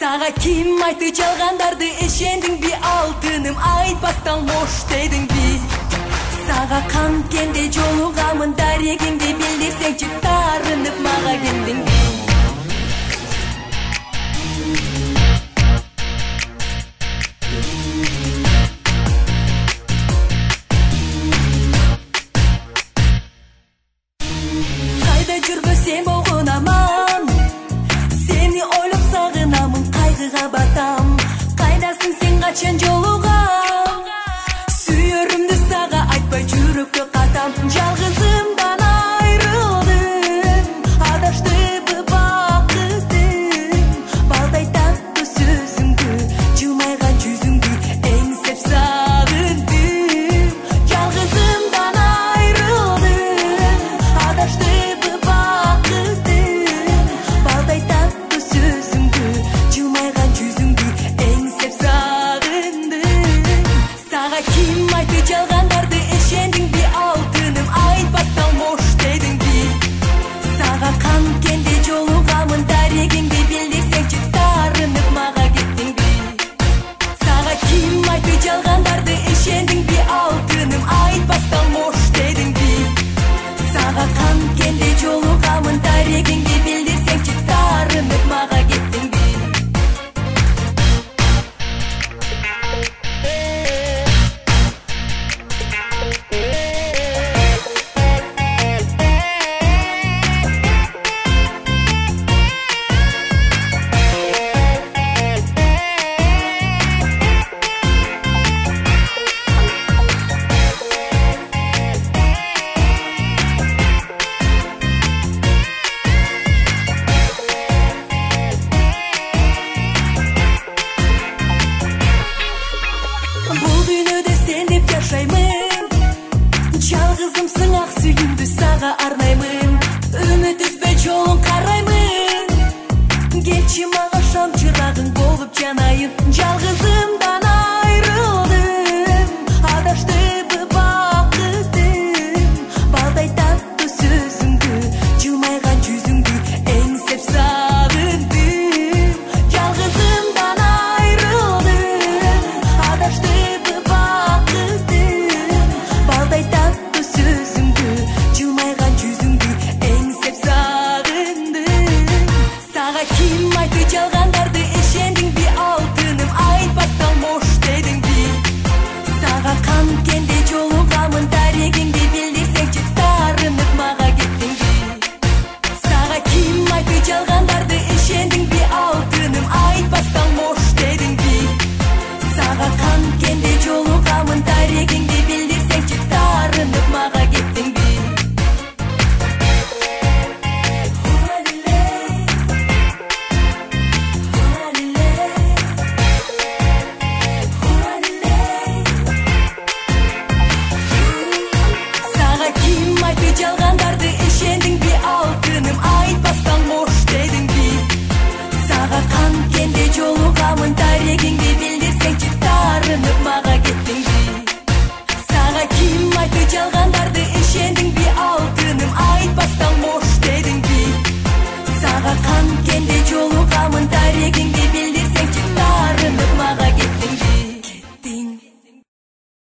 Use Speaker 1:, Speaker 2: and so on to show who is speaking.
Speaker 1: Сага ким айтты жалгандарды ишендиң би алтыным, айтпастан кош дедиң би. Сага канткенде жолугамын, дарегиңди билдирсеңчи тарынып мага келдиң би. Кайда жүрбөсем болгон аман, сени ойлоп сагынамын, кайгыга батам. Кайдасың сен, качан жолугам? Сүйөрүмдү сага айтпай жүрөккө катам. Жалгызымдан айрылдым, адаштыбы бакытым. Балдай таттуу сөзүңдү, жылмайган жүзүңдү эңсеп сагындым. Жалгызымдан айрылдым, адаштыбы бакытым. Балдай таттуу сөзүңдү, жылмайган жүзүңдү эңсеп сагындым. Сага ким айтты жалгандарды ишендиң би алтыным, айтпастан кош дедиң би. Сага канткенде жолугамын, дарегиңди билдирсеңчи тарынып мага кеттиң би. Сага ким айтты жалгандарды ишендиң би алтыным, айтпастан кош дедиң би. Сага канткенде жолугамын, дарегиңди билдирсеңчи тарынып мага кеттиң би. Бул дүйнөдө сен деп жашаймын, жалгызымсың ак сүйүүмдү сага арнаймын. Үмүт үзбөй жолуң караймын, келчи мага шам чырагың болуп жанайын. Жалгызымдан айрылдым, адаштыбы бакытым. Балдай таттуу сөзүңдү, жылмайган жүзүңдү эңсеп сагындым. Жалгызымдан айрылдым, адаштыбы бакытым. Балдай таттуу сөзүңдү, жылмайган жүзүңдү эңсеп сагындым. Сага ким айтты жалган